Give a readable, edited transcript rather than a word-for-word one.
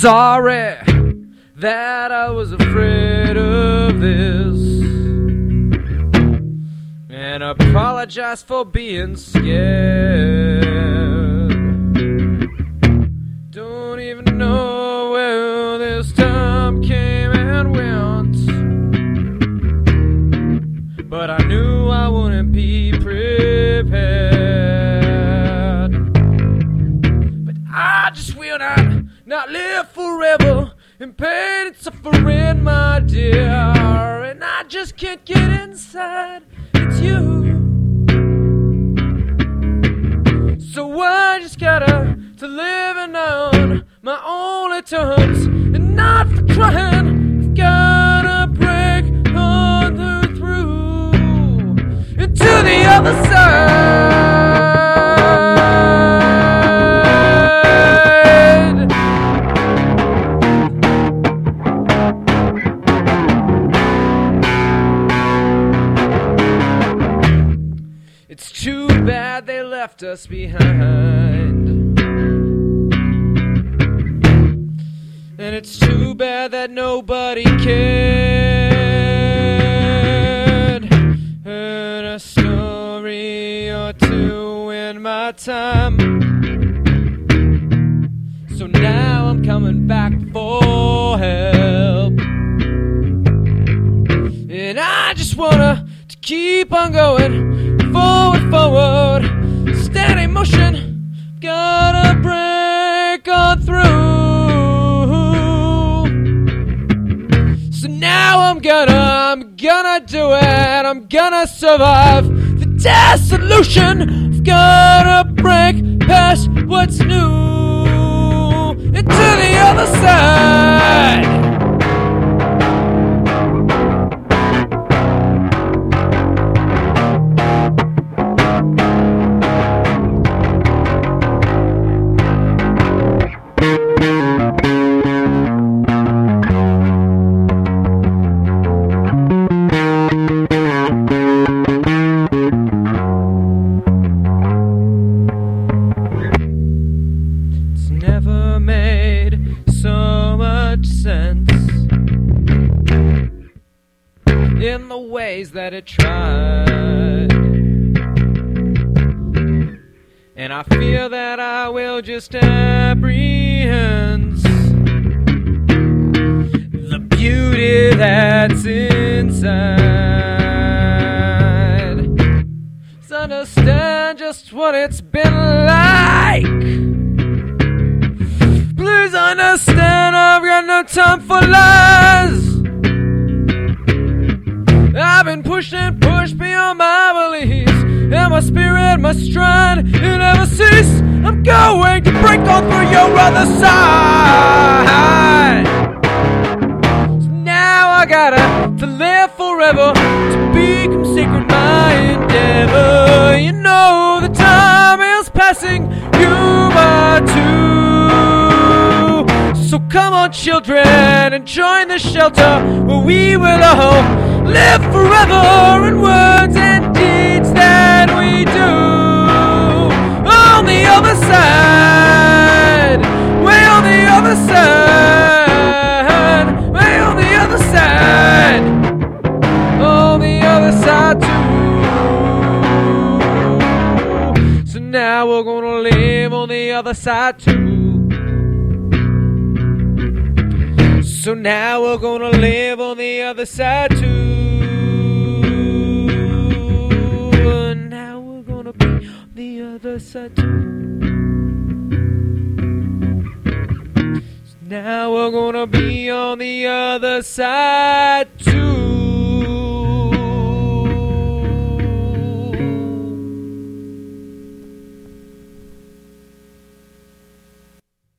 sorry that I was afraid of this, and apologize for being scared. Don't even know where this time came and went, but I knew I wouldn't be prepared. But I just will not live forever in pain and suffering, my dear, and I just can't get inside. It's you. So I just gotta to living on my only terms, and not for trying. I've gotta break on through into the other side. It's too bad they left us behind, and it's too bad that nobody cared. Heard a story or two in my time, so now I'm coming back for help, and I just wanna to keep on going. Forward, steady motion, gotta break on through. So now I'm gonna do it, I'm gonna survive the dissolution. I've gotta break past what's new into the other side. In the ways that it tried, and I fear that I will just apprehend the beauty that's inside. So understand just what it's been like. Please understand I've got no time for lies. I've been pushed and pushed beyond my beliefs, and my spirit must stride and never cease. I'm going to break on through your other side. So now I gotta to live forever, to become sacred my endeavor. You know the time is passing you by too. So come on, children, and join the shelter where we will all live forever in words and deeds that we do. On the other side, way on the other side, way on the other side, on the other side too. So now we're gonna live on the other side too. So now we're gonna live on the other side too. Now we're gonna be on the other side too. So now we're gonna be on the other side